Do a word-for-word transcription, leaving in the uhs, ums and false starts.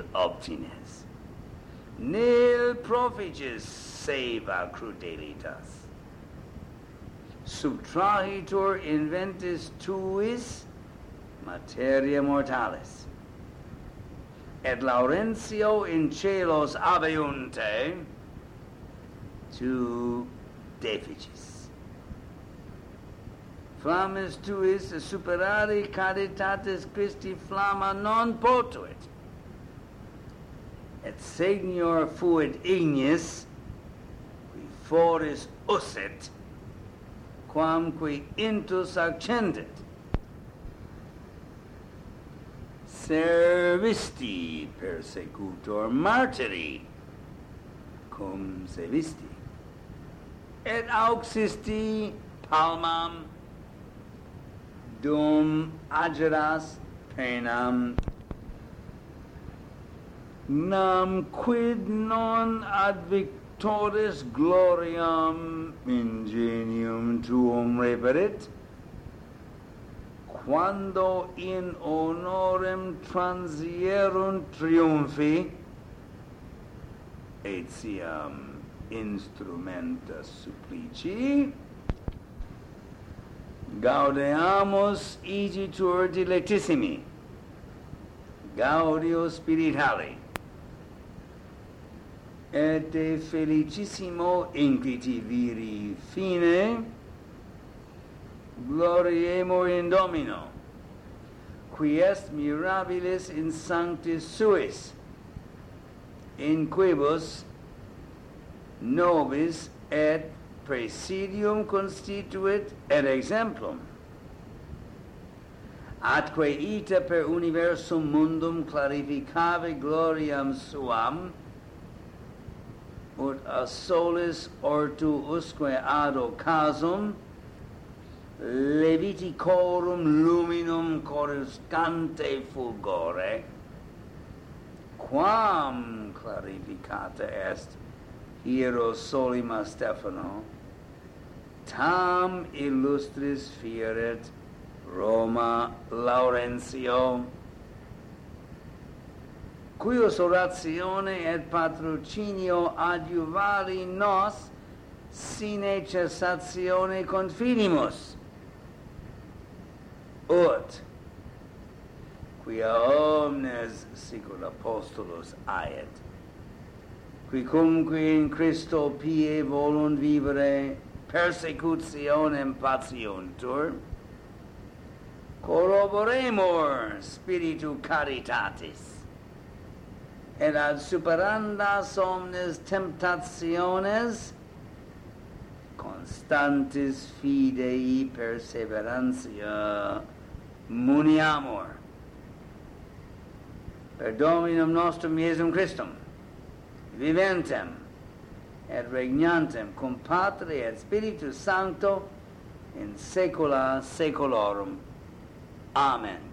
nil obtines, nil proficis seva crudelitas. Subtrahitur inventis tuis materia mortalis, et Laurentio in celos abeunt tu deficis. Flammis tuis superari caritatis Christi flamma non potuit, et senior fuit ignis qui foris ussit, quam qui intus accendit. Servisti persecutor martyri cum sevisti, et auxisti palmam dum ageras penam, nam quid non ad victoris gloriam ingenium tuum reperit, quando in honorem transierunt triumphi, etiam instrumenta supplici, gaudeamus igitur dilectissimi, gaudio spiritali, et de felicissimo incliti viri fine, gloriemur in Domino, qui est mirabilis in sanctis suis, in quibus nobis et praesidium constituit et exemplum, atque ita per universum mundum clarificave gloriam suam, ut a solis ortu usque ad occasum leviticorum luminum coruscante fulgore, quam clarificata est hiero solima Stephano, tam illustris fieret Roma Laurentio, cuius oratione et patrocinio adjuvari nos sine cessatione confinimus, ut quia omnes sicut apostolos aet, qui cumque in Christo pie volunt vivere persecutionem patiuntur, corroboremur spiritu caritatis, et ad superandas omnes temptationes constantis fidei perseverantia muniamur. Per Dominum nostrum Iesum Christum, viventem et regnantem cum Patre et Spiritus Sancto in saecula saeculorum. Amen.